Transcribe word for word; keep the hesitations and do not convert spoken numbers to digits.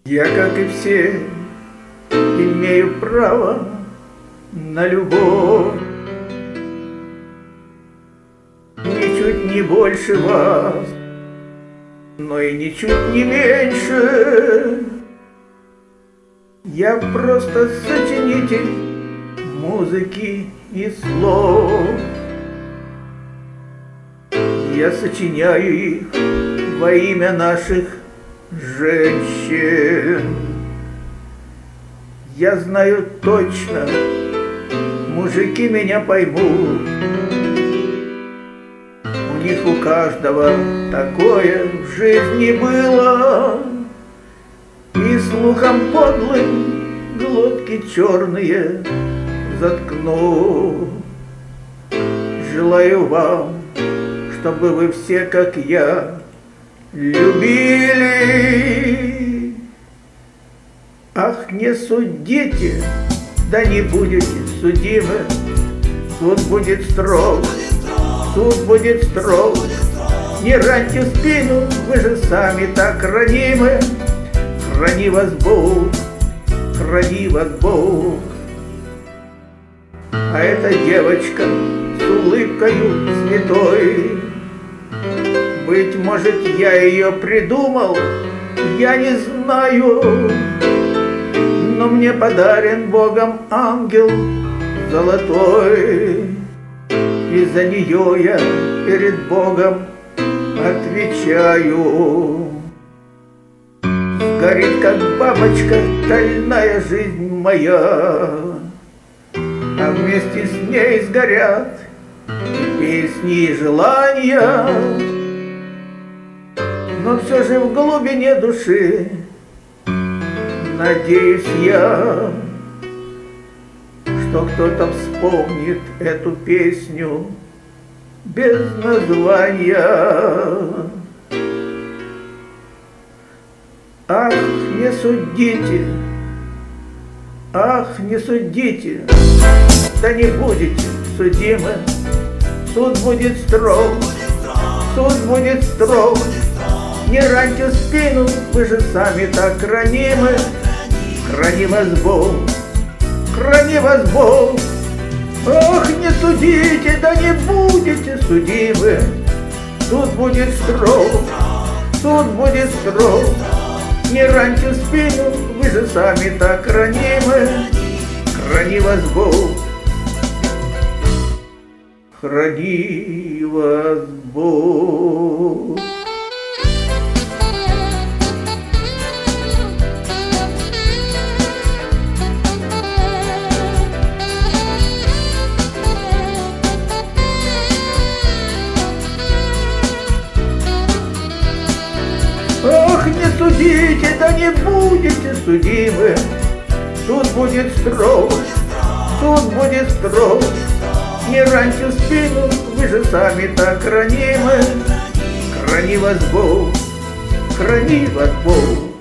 Я, как и все, имею право на любовь, ничуть не больше вас, но и ничуть не меньше. Я просто сочинитель музыки и слов. Я сочиняю их во имя наших женщин. Я знаю точно, мужики меня поймут. У них у каждого такое в жизни было, и слухом подлым глотки черные заткну. Желаю вам, чтобы вы все, как я, любили. Ах, не судите, да не будете судимы. Суд будет строг, суд будет строг. Не раньте спину, вы же сами так ранимы. Храни вас Бог, храни вас Бог. А эта девочка с улыбкою святой, быть может, я ее придумал, я не знаю, но мне подарен Богом ангел золотой, и за нее я перед Богом отвечаю. Горит, как бабочка, стальная жизнь моя, а вместе с ней сгорят и песни, и желания. Но все же в глубине души надеюсь я, что кто-то вспомнит эту песню без названия. Ах, не судите, ах, не судите, да не будете судимы. Суд будет строг, суд будет строг. Не раньте спину, вы же сами так ранимы. Храни вас Бог, храни вас Бог. Ах, не судите, да не будете судимы. Суд будет строг, суд будет строг. Не раньте спину, вы же сами так ранимы. Храни вас Бог, храни вас Бог. Ох, не судите, да не будете судимы. Суд будет строг, суд будет строг. Не раньте спину, вы же сами так ранимы. Храни вас Бог, храни вас Бог.